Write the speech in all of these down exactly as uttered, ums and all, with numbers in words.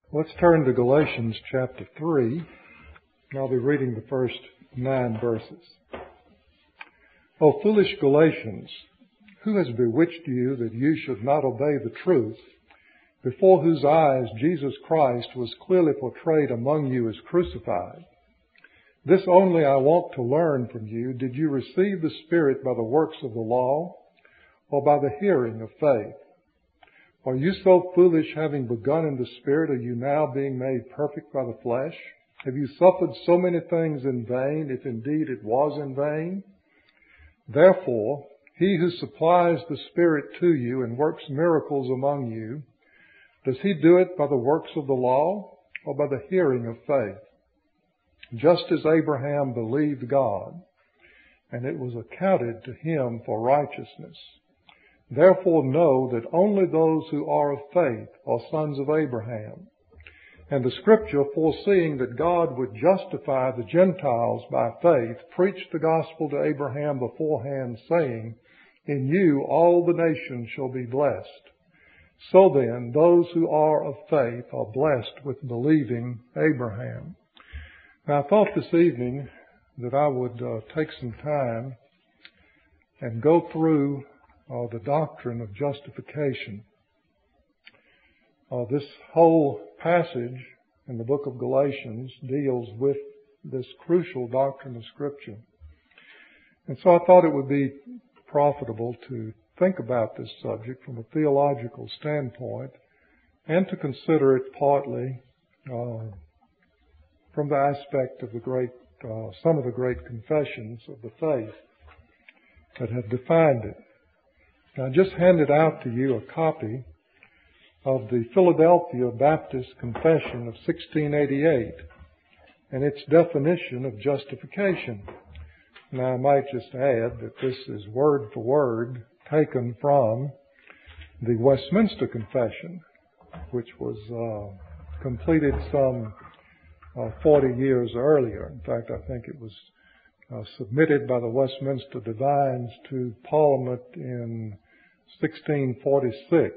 Let's turn to Galatians chapter three. I'll be reading the first nine verses. O foolish Galatians, who has bewitched you that you should not obey the truth, before whose eyes Jesus Christ was clearly portrayed among you as crucified? This only I want to learn from you. Did you receive the Spirit by the works of the law, or by the hearing of faith? Are you so foolish, having begun in the Spirit, are you now being made perfect by the flesh? Have you suffered so many things in vain, if indeed it was in vain? Therefore, he who supplies the Spirit to you and works miracles among you, does he do it by the works of the law, or by the hearing of faith? Just as Abraham believed God, and it was accounted to him for righteousness. Therefore know that only those who are of faith are sons of Abraham. And the Scripture, foreseeing that God would justify the Gentiles by faith, preached the gospel to Abraham beforehand, saying, In you all the nations shall be blessed. So then, those who are of faith are blessed with believing Abraham. Now, I thought this evening that I would uh, take some time and go through uh, the doctrine of justification. Uh, this whole passage in the book of Galatians deals with this crucial doctrine of Scripture. And so I thought it would be profitable to think about this subject from a theological standpoint and to consider it partly uh, from the aspect of the great, uh, some of the great confessions of the faith that have defined it. I just handed out to you a copy of the Philadelphia Baptist Confession of sixteen eighty-eight and its definition of justification. Now, I might just add that this is word for word taken from the Westminster Confession, which was uh, completed some uh, forty years earlier. In fact, I think it was uh, submitted by the Westminster Divines to Parliament in sixteen forty-six.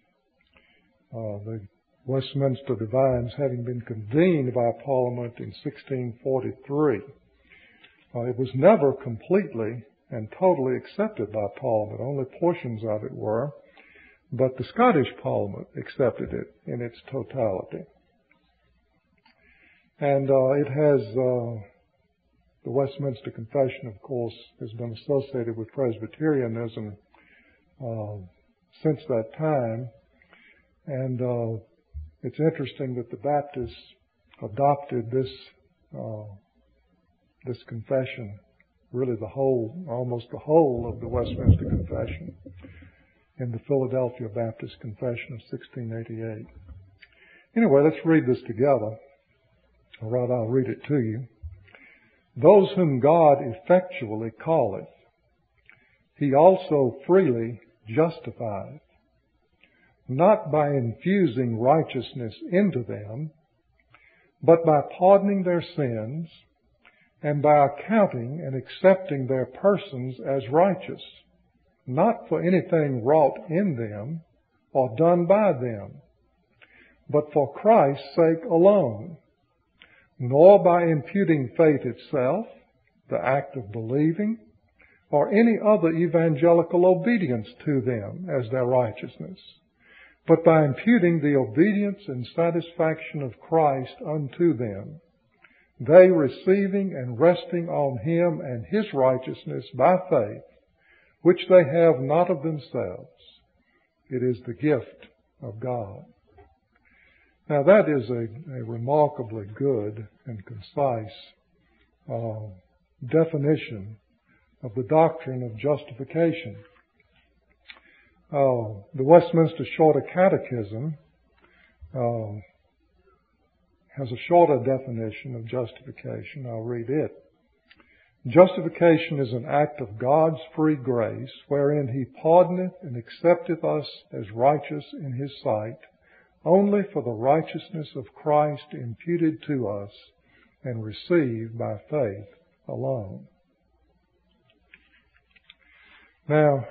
Uh, the Westminster Divines having been convened by Parliament in sixteen forty-three. Uh, it was never completely and totally accepted by Parliament. Only portions of it were. But the Scottish Parliament accepted it in its totality. And uh, it has, uh, the Westminster Confession, of course, has been associated with Presbyterianism uh, since that time. And uh, it's interesting that the Baptists adopted this uh, this confession, really the whole, almost the whole of the Westminster Confession, in the Philadelphia Baptist Confession of sixteen eighty-eight. Anyway, let's read this together. Or rather, I'll read it to you. Those whom God effectually calleth, he also freely justifieth, not by infusing righteousness into them, but by pardoning their sins, and by accounting and accepting their persons as righteous, not for anything wrought in them or done by them, but for Christ's sake alone, nor by imputing faith itself, the act of believing, or any other evangelical obedience to them as their righteousness, but by imputing the obedience and satisfaction of Christ unto them, they receiving and resting on Him and His righteousness by faith, which they have not of themselves. It is the gift of God. Now that is a, a remarkably good and concise uh, definition of the doctrine of justification. Uh, the Westminster Shorter Catechism uh, has a shorter definition of justification. I'll read it. Justification is an act of God's free grace, wherein He pardoneth and accepteth us as righteous in His sight, only for the righteousness of Christ imputed to us and received by faith alone. Now,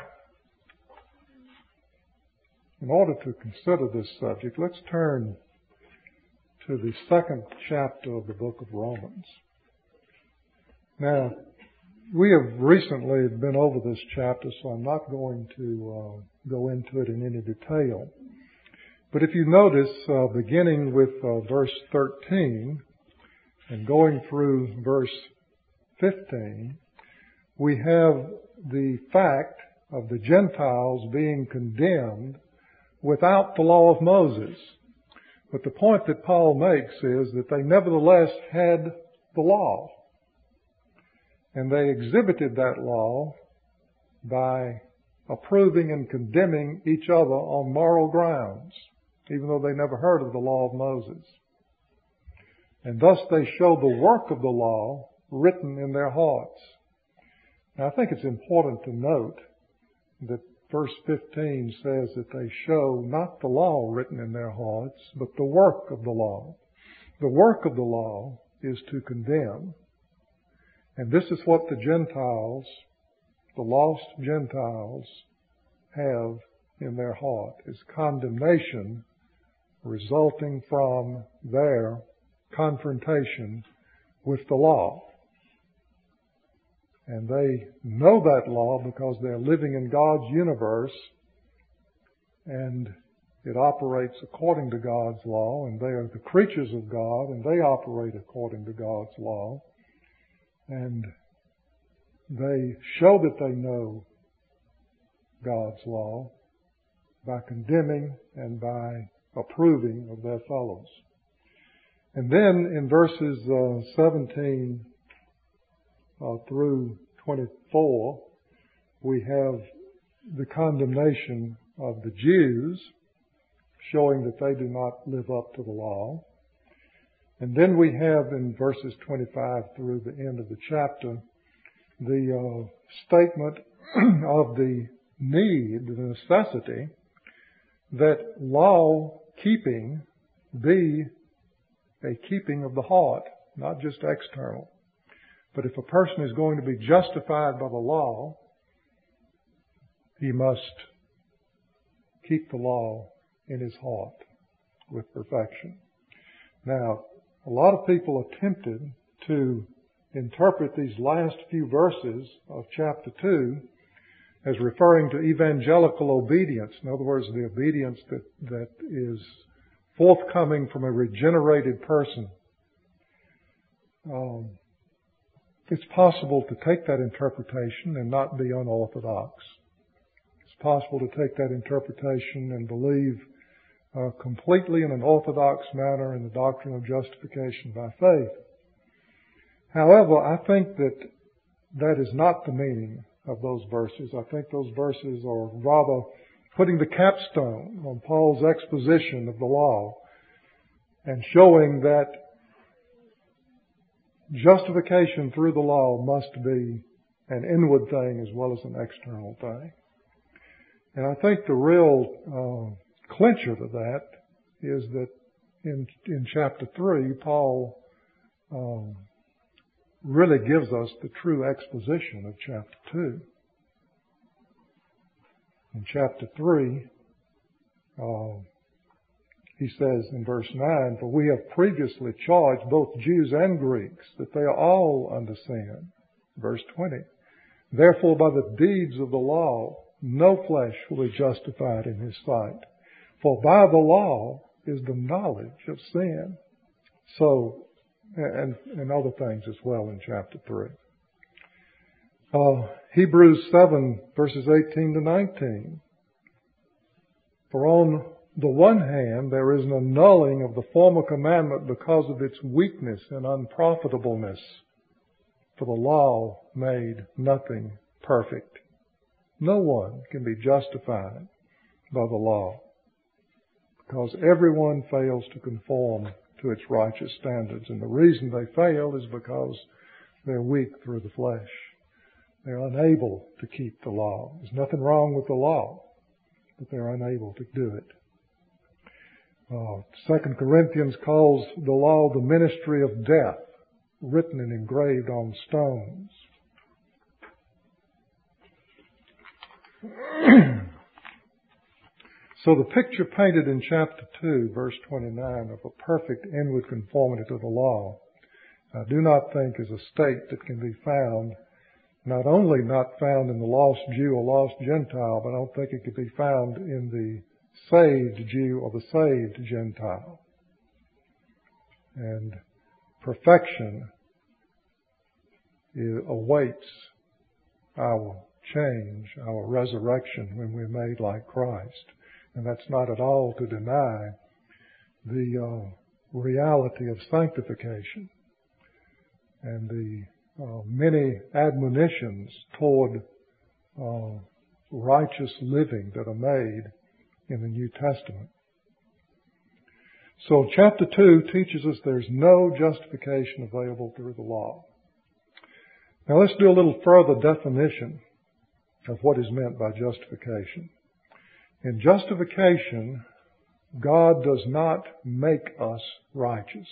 in order to consider this subject, let's turn to the second chapter of the book of Romans. Now, we have recently been over this chapter, so I'm not going to uh, go into it in any detail. But if you notice, uh, beginning with uh, verse thirteen and going through verse fifteen, we have the fact of the Gentiles being condemned without the law of Moses. But the point that Paul makes is that they nevertheless had the law. And they exhibited that law by approving and condemning each other on moral grounds, even though they never heard of the law of Moses. And thus they show the work of the law written in their hearts. Now, I think it's important to note that verse fifteen says that they show not the law written in their hearts, but the work of the law. The work of the law is to condemn. And this is what the Gentiles, the lost Gentiles, have in their heart, is condemnation resulting from their confrontation with the law. And they know that law because they're living in God's universe, and it operates according to God's law, and they are the creatures of God, and they operate according to God's law. And they show that they know God's law by condemning and by approving of their fellows. And then in verses uh, seventeen uh, through twenty-four, we have the condemnation of the Jews, showing that they do not live up to the law. And then we have in verses twenty-five through the end of the chapter the uh, statement of the need, the necessity, that law keeping be a keeping of the heart, not just external. But if a person is going to be justified by the law, he must keep the law in his heart with perfection. Now, a lot of people attempted to interpret these last few verses of chapter two as referring to evangelical obedience. In other words, the obedience that, that is forthcoming from a regenerated person. Um, it's possible to take that interpretation and not be unorthodox. It's possible to take that interpretation and believe Uh, completely in an orthodox manner in the doctrine of justification by faith. However, I think that that is not the meaning of those verses. I think those verses are rather putting the capstone on Paul's exposition of the law and showing that justification through the law must be an inward thing as well as an external thing. And I think the real uh, clincher to that is that in in chapter three, Paul um, really gives us the true exposition of chapter two. In chapter three, uh, he says in verse nine, "For we have previously charged both Jews and Greeks that they are all under sin." Verse twenty, "Therefore by the deeds of the law no flesh will be justified in his sight. For by the law is the knowledge of sin." So, and, and other things as well in chapter three. Uh, Hebrews seven, verses eighteen to nineteen. "For on the one hand, there is an annulling of the former commandment because of its weakness and unprofitableness. For the law made nothing perfect. No one can be justified by the law, because everyone fails to conform to its righteous standards. And the reason they fail is because they're weak through the flesh. They're unable to keep the law. There's nothing wrong with the law, but they're unable to do it. Uh, Second Corinthians calls the law the ministry of death, written and engraved on stones. So the picture painted in chapter two, verse twenty-nine, of a perfect inward conformity to the law, I do not think is a state that can be found, not only not found in the lost Jew or lost Gentile, but I don't think it could be found in the saved Jew or the saved Gentile. And perfection awaits our change, our resurrection when we're made like Christ. And that's not at all to deny the uh, reality of sanctification and the uh, many admonitions toward uh, righteous living that are made in the New Testament. So chapter two teaches us there's no justification available through the law. Now let's do a little further definition of what is meant by justification. In justification, God does not make us righteous.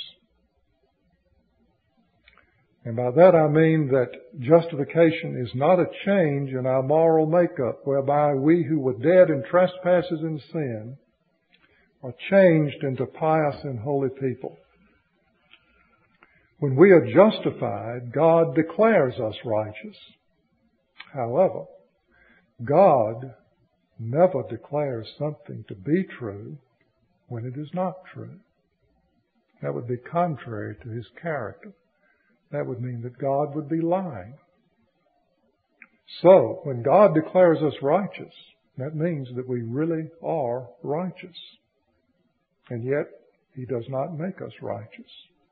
And by that I mean that justification is not a change in our moral makeup whereby we who were dead in trespasses and sin are changed into pious and holy people. When we are justified, God declares us righteous. However, God never declares something to be true when it is not true. That would be contrary to His character. That would mean that God would be lying. So, when God declares us righteous, that means that we really are righteous. And yet, He does not make us righteous.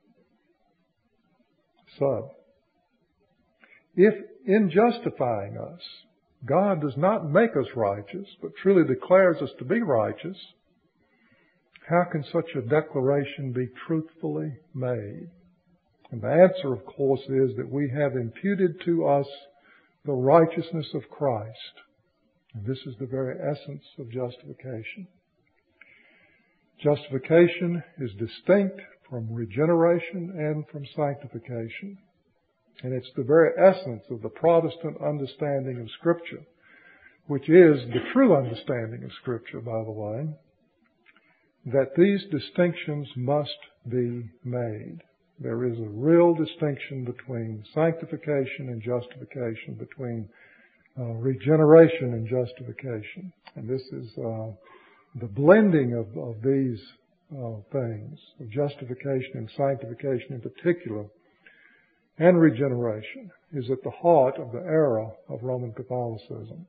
So, if in justifying us, God does not make us righteous, but truly declares us to be righteous, how can such a declaration be truthfully made? And the answer, of course, is that we have imputed to us the righteousness of Christ. And this is the very essence of justification. Justification is distinct from regeneration and from sanctification. And it's the very essence of the Protestant understanding of Scripture, which is the true understanding of Scripture, by the way, that these distinctions must be made. There is a real distinction between sanctification and justification, between uh, regeneration and justification. And this is uh, the blending of, of these uh, things, of justification and sanctification in particular, and regeneration, is at the heart of the era of Roman Catholicism.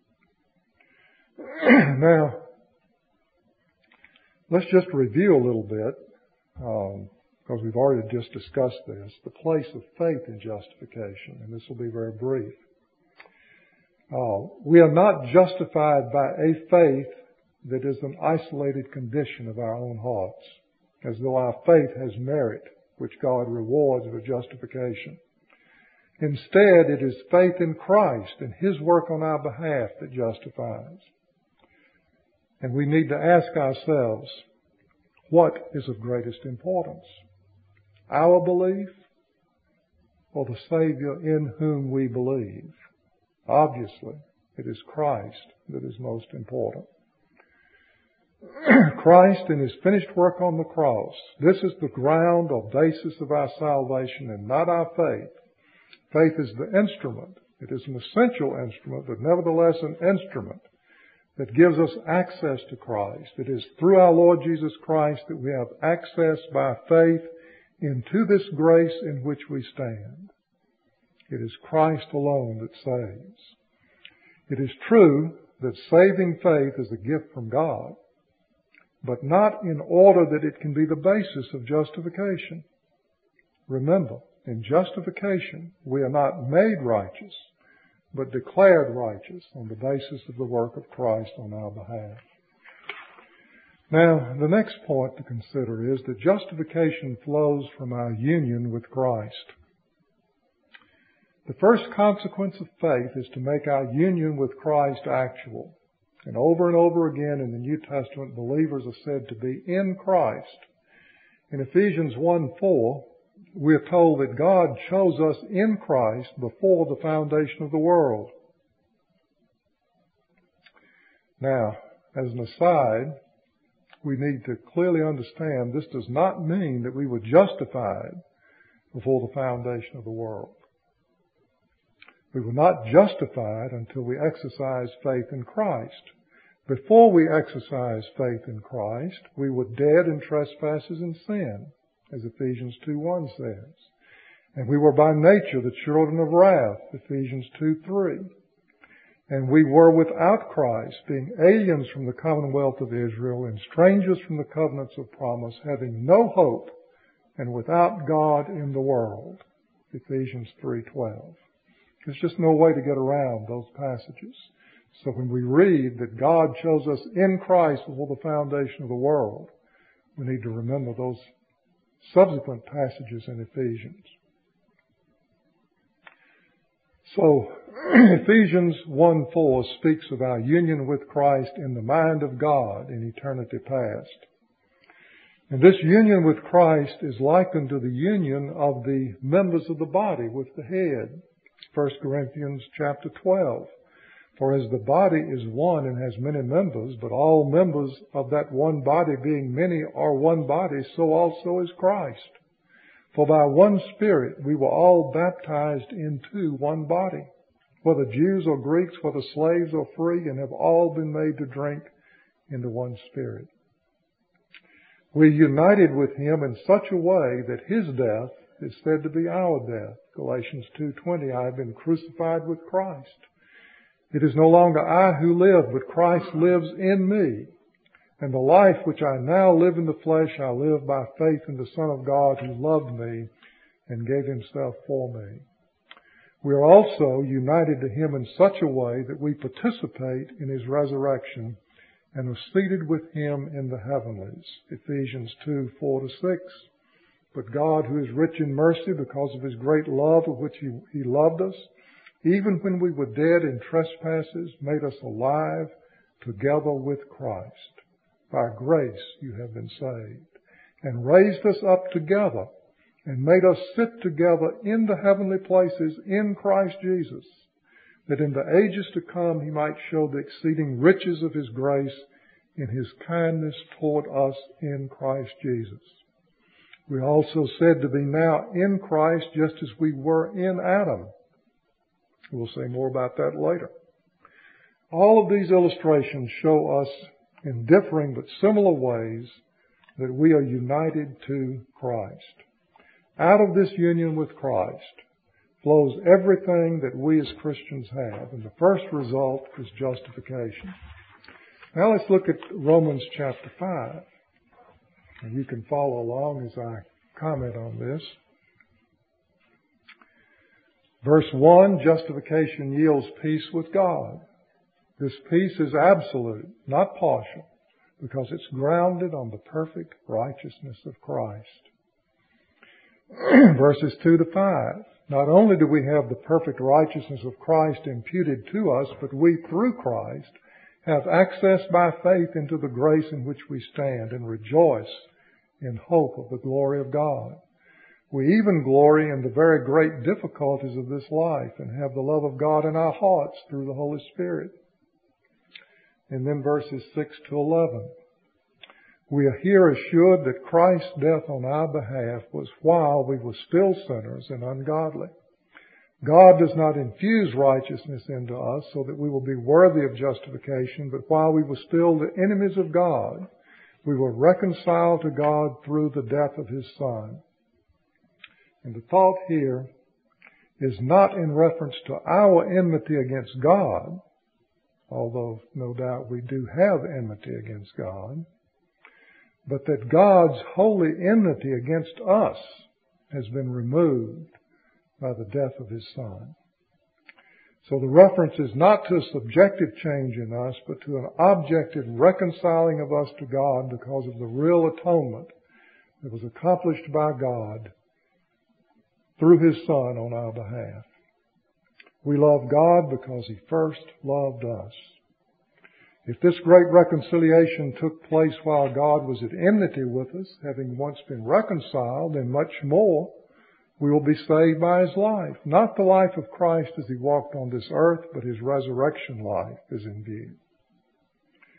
Now, let's just review a little bit, um, because we've already just discussed this, the place of faith in justification, and this will be very brief. Uh, we are not justified by a faith that is an isolated condition of our own hearts, as though our faith has merit, which God rewards with justification. Instead, it is faith in Christ and His work on our behalf that justifies. And we need to ask ourselves, what is of greatest importance? Our belief or the Savior in whom we believe? Obviously, it is Christ that is most important. Christ and His finished work on the cross. This is the ground or basis of our salvation and not our faith. Faith is the instrument. It is an essential instrument, but nevertheless an instrument that gives us access to Christ. It is through our Lord Jesus Christ that we have access by faith into this grace in which we stand. It is Christ alone that saves. It is true that saving faith is a gift from God, but not in order that it can be the basis of justification. Remember, in justification, we are not made righteous, but declared righteous on the basis of the work of Christ on our behalf. Now, the next point to consider is that justification flows from our union with Christ. The first consequence of faith is to make our union with Christ actual. And over and over again in the New Testament, believers are said to be in Christ. In Ephesians one four, we are told that God chose us in Christ before the foundation of the world. Now, as an aside, we need to clearly understand this does not mean that we were justified before the foundation of the world. We were not justified until we exercised faith in Christ. Before we exercised faith in Christ, we were dead in trespasses and sin, as Ephesians two one says. And we were by nature the children of wrath, Ephesians two three. And we were without Christ, being aliens from the commonwealth of Israel and strangers from the covenants of promise, having no hope and without God in the world, Ephesians three twelve. There's just no way to get around those passages. So when we read that God chose us in Christ before the foundation of the world, we need to remember those subsequent passages in Ephesians. So Ephesians one four speaks of our union with Christ in the mind of God in eternity past. And this union with Christ is likened to the union of the members of the body with the head. First Corinthians chapter twelve. For as the body is one and has many members, but all members of that one body being many are one body, so also is Christ. For by one Spirit we were all baptized into one body, whether Jews or Greeks, whether slaves or free, and have all been made to drink into one Spirit. We united with Him in such a way that His death is said to be our death. Galatians two twenty, I have been crucified with Christ. It is no longer I who live, but Christ lives in me. And the life which I now live in the flesh, I live by faith in the Son of God who loved me and gave Himself for me. We are also united to Him in such a way that we participate in His resurrection and are seated with Him in the heavenlies. Ephesians two four to six. But God, who is rich in mercy because of His great love with which He, he loved us, even when we were dead in trespasses, made us alive together with Christ. By grace you have been saved, and raised us up together, and made us sit together in the heavenly places in Christ Jesus, that in the ages to come He might show the exceeding riches of His grace in His kindness toward us in Christ Jesus. We are also said to be now in Christ just as we were in Adam. We'll say more about that later. All of these illustrations show us in differing but similar ways that we are united to Christ. Out of this union with Christ flows everything that we as Christians have, and the first result is justification. Now let's look at Romans chapter five. And you can follow along as I comment on this. Verse one, justification yields peace with God. This peace is absolute, not partial, because it's grounded on the perfect righteousness of Christ. Verses two to five. Not only do we have the perfect righteousness of Christ imputed to us, but we, through Christ, have access by faith into the grace in which we stand and rejoice in hope of the glory of God. We even glory in the very great difficulties of this life and have the love of God in our hearts through the Holy Spirit. And then verses six to eleven. We are here assured that Christ's death on our behalf was while we were still sinners and ungodly. God does not infuse righteousness into us so that we will be worthy of justification, but while we were still the enemies of God, we were reconciled to God through the death of His Son. And the thought here is not in reference to our enmity against God, although no doubt we do have enmity against God, but that God's holy enmity against us has been removed by the death of His Son. So the reference is not to a subjective change in us, but to an objective reconciling of us to God because of the real atonement that was accomplished by God through His Son on our behalf. We love God because He first loved us. If this great reconciliation took place while God was at enmity with us, having once been reconciled, then much more we will be saved by His life. Not the life of Christ as He walked on this earth, but His resurrection life is in view.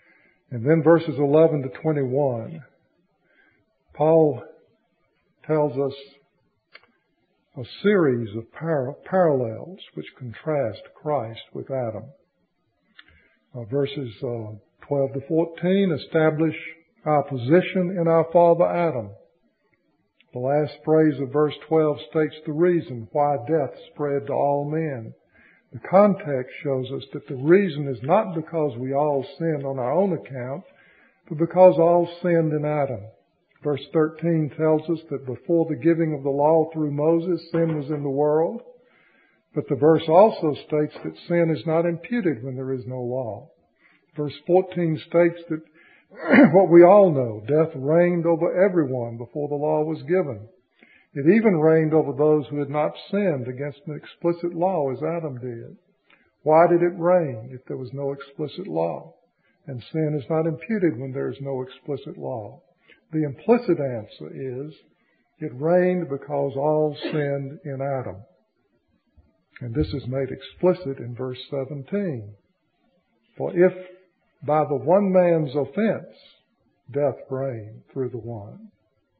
And then verses eleven to twenty-one, Paul tells us a series of par- parallels which contrast Christ with Adam. Uh, verses uh, twelve to fourteen establish our position in our father Adam. The last phrase of verse twelve states the reason why death spread to all men. The context shows us that the reason is not because we all sinned on our own account, but because all sinned in Adam. Verse thirteen tells us that before the giving of the law through Moses, sin was in the world. But the verse also states that sin is not imputed when there is no law. Verse fourteen states that what we all know, death reigned over everyone before the law was given. It even reigned over those who had not sinned against an explicit law as Adam did. Why did it reign if there was no explicit law? And sin is not imputed when there is no explicit law. The implicit answer is, it reigned because all sinned in Adam. And this is made explicit in verse seventeen. For if by the one man's offense death reigned through the one.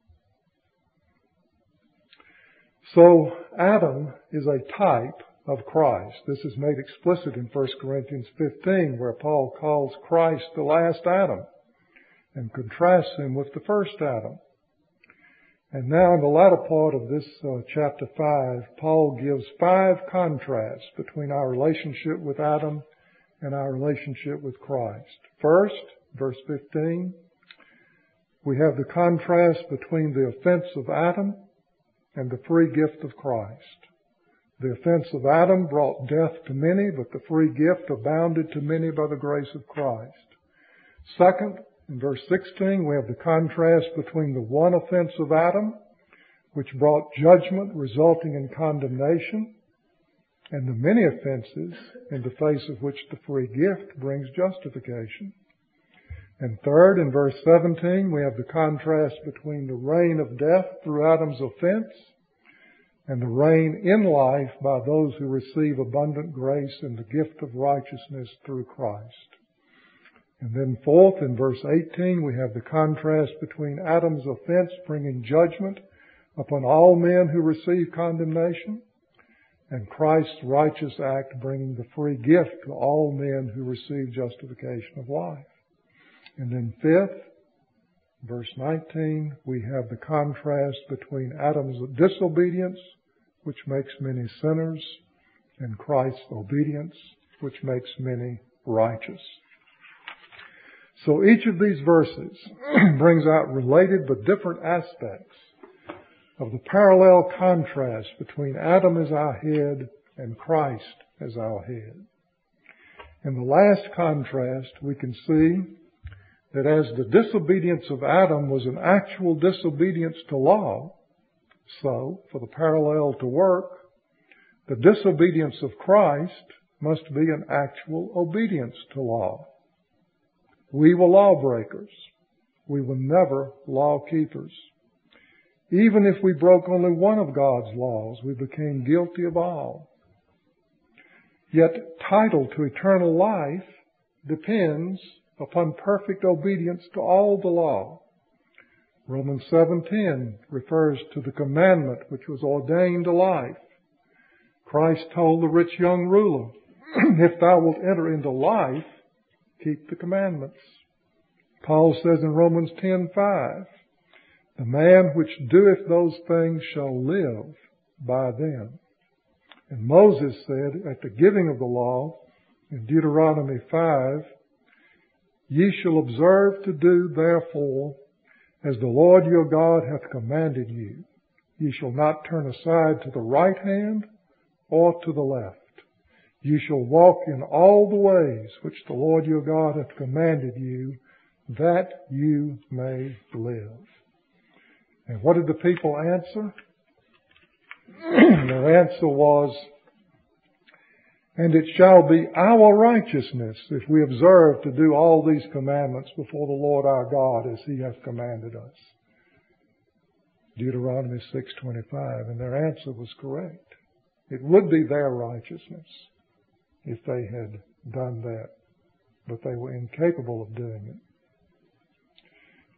So Adam is a type of Christ. This is made explicit in First Corinthians fifteen, where Paul calls Christ the last Adam and contrasts him with the first Adam. And now in the latter part of this uh, chapter five, Paul gives five contrasts between our relationship with Adam and our relationship with Christ. First, verse fifteen, we have the contrast between the offense of Adam and the free gift of Christ. The offense of Adam brought death to many, but the free gift abounded to many by the grace of Christ. Second, in verse sixteen, we have the contrast between the one offense of Adam, which brought judgment resulting in condemnation, and the many offenses in the face of which the free gift brings justification. And third, in verse seventeen, we have the contrast between the reign of death through Adam's offense and the reign in life by those who receive abundant grace and the gift of righteousness through Christ. And then fourth, in verse eighteen, we have the contrast between Adam's offense bringing judgment upon all men who receive condemnation, and Christ's righteous act bringing the free gift to all men who receive justification of life. And then fifth, verse nineteen, we have the contrast between Adam's disobedience, which makes many sinners, and Christ's obedience, which makes many righteous. So each of these verses brings out related but different aspects of the parallel contrast between Adam as our head and Christ as our head. In the last contrast, we can see that as the disobedience of Adam was an actual disobedience to law, so, for the parallel to work, the disobedience of Christ must be an actual obedience to law. We were lawbreakers. We were never law keepers. Even if we broke only one of God's laws, we became guilty of all. Yet, title to eternal life depends upon perfect obedience to all the law. Romans seven ten refers to the commandment which was ordained to life. Christ told the rich young ruler, if thou wilt enter into life, keep the commandments. Paul says in Romans ten five, the man which doeth those things shall live by them. And Moses said at the giving of the law in Deuteronomy five, ye shall observe to do therefore as the Lord your God hath commanded you. Ye shall not turn aside to the right hand or to the left. You shall walk in all the ways which the Lord your God hath commanded you, that you may live. And what did the people answer? Their answer was, and it shall be our righteousness if we observe to do all these commandments before the Lord our God as He hath commanded us. Deuteronomy six twenty-five. And their answer was correct. It would be their righteousness if they had done that, but they were incapable of doing it.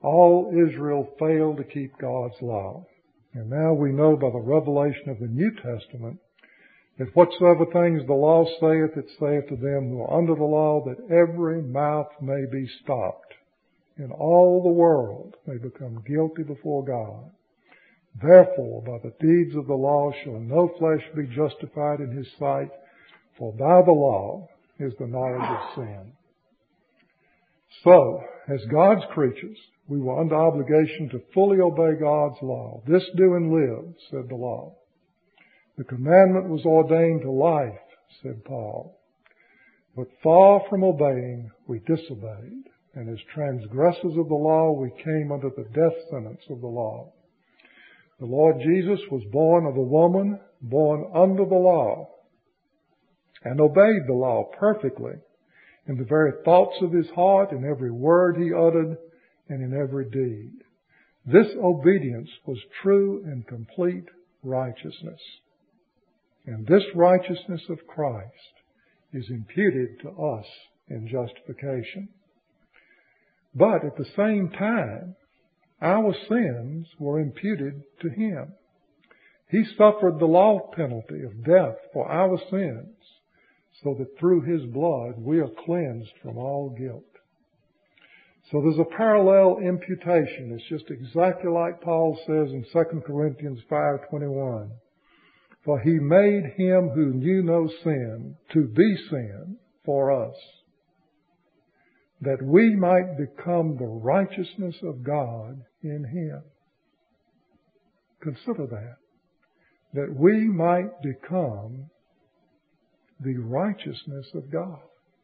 all Israel failed to keep God's law. And now we know by the revelation of the New Testament that whatsoever things the law saith, it saith to them who are under the law, that every mouth may be stopped, and all the world may become guilty before God. Therefore, by the deeds of the law shall no flesh be justified in his sight, for by the law is the knowledge of sin. So, as God's creatures, we were under obligation to fully obey God's law. This do and live, said the law. The commandment was ordained to life, said Paul. But far from obeying, we disobeyed. And as transgressors of the law, we came under the death sentence of the law. The Lord Jesus was born of a woman, born under the law, and obeyed the law perfectly in the very thoughts of his heart, in every word he uttered, and in every deed. This obedience was true and complete righteousness. And this righteousness of Christ is imputed to us in justification. But at the same time, our sins were imputed to him. He suffered the law penalty of death for our sins, so that through his blood we are cleansed from all guilt. So there's a parallel imputation. It's just exactly like Paul says in Second Corinthians five twenty-one. For he made him who knew no sin to be sin for us, that we might become the righteousness of God in him. Consider that. That we might become the righteousness of God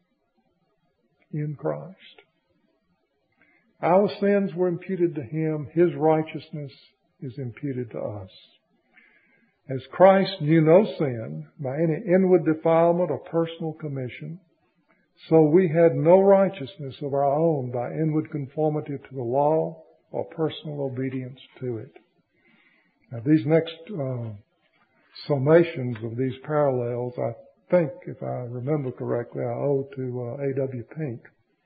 in Christ. Our sins were imputed to him. His righteousness is imputed to us. As Christ knew no sin by any inward defilement or personal commission, so we had no righteousness of our own by inward conformity to the law or personal obedience to it. Now these next uh, summations of these parallels, I think, if I remember correctly, I owe to uh, A W Pink.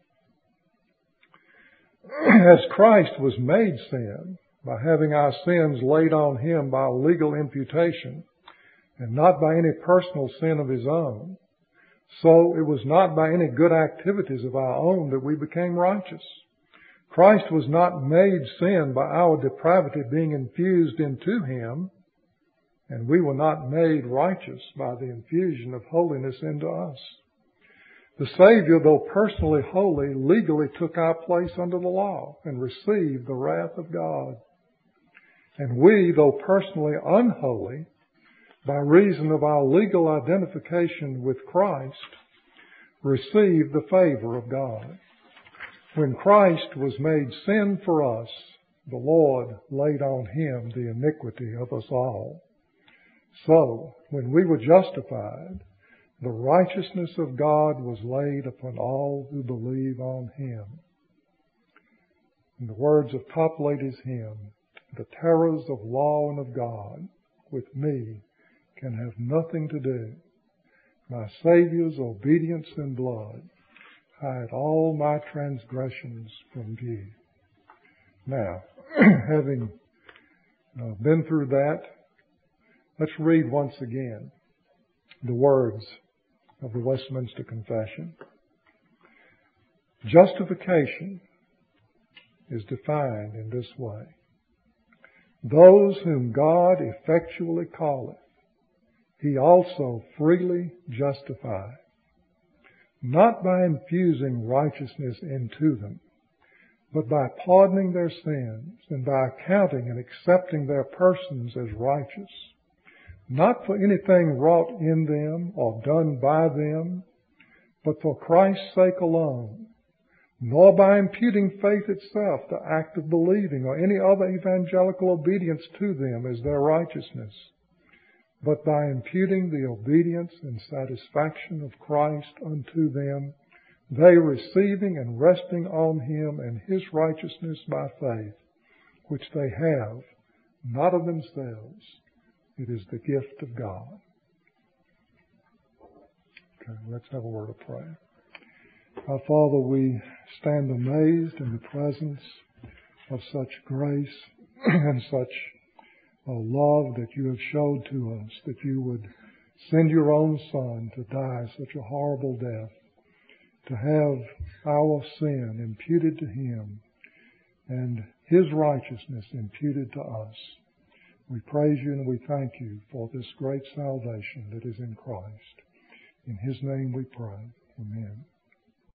As Christ was made sin by having our sins laid on him by a legal imputation and not by any personal sin of his own, so it was not by any good activities of our own that we became righteous. Christ was not made sin by our depravity being infused into him, and we were not made righteous by the infusion of holiness into us. The Savior, though personally holy, legally took our place under the law and received the wrath of God. And we, though personally unholy, by reason of our legal identification with Christ, received the favor of God. When Christ was made sin for us, the Lord laid on him the iniquity of us all. So, when we were justified, the righteousness of God was laid upon all who believe on him. In the words of Toplady's hymn, the terrors of law and of God with me can have nothing to do. My Savior's obedience and blood hide all my transgressions from view. Now, having uh, been through that, let's read once again the words of the Westminster Confession. Justification is defined in this way. Those whom God effectually calleth, he also freely justifieth, not by infusing righteousness into them, but by pardoning their sins and by accounting and accepting their persons as righteous, not for anything wrought in them or done by them, but for Christ's sake alone, nor by imputing faith itself, the act of believing, or any other evangelical obedience to them as their righteousness, but by imputing the obedience and satisfaction of Christ unto them, they receiving and resting on him and his righteousness by faith, which they have, not of themselves. It is the gift of God. Okay, let's have a word of prayer. Our Father, we stand amazed in the presence of such grace and such a love that you have showed to us, that you would send your own Son to die such a horrible death, to have our sin imputed to Him and His righteousness imputed to us. We praise you and we thank you for this great salvation that is in Christ. In His name we pray. Amen.